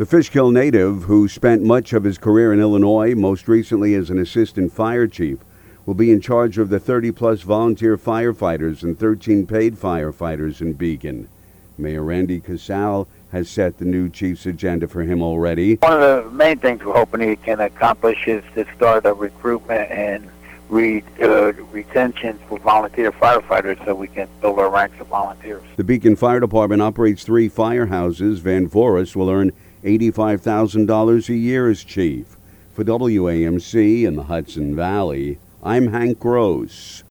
The Fishkill native, who spent much of his career in Illinois, most recently as an assistant fire chief, will be in charge of the 30-plus volunteer firefighters and 13 paid firefighters in Beacon. Mayor Randy Casal has set the new chief's agenda for him already. One of the main things we're hoping he can accomplish is to start a recruitment and retention for volunteer firefighters so we can build our ranks of volunteers. The Beacon Fire Department operates 3 firehouses. Van Forest will earn $85,000 a year as chief. For WAMC in the Hudson Valley, I'm Hank Gross.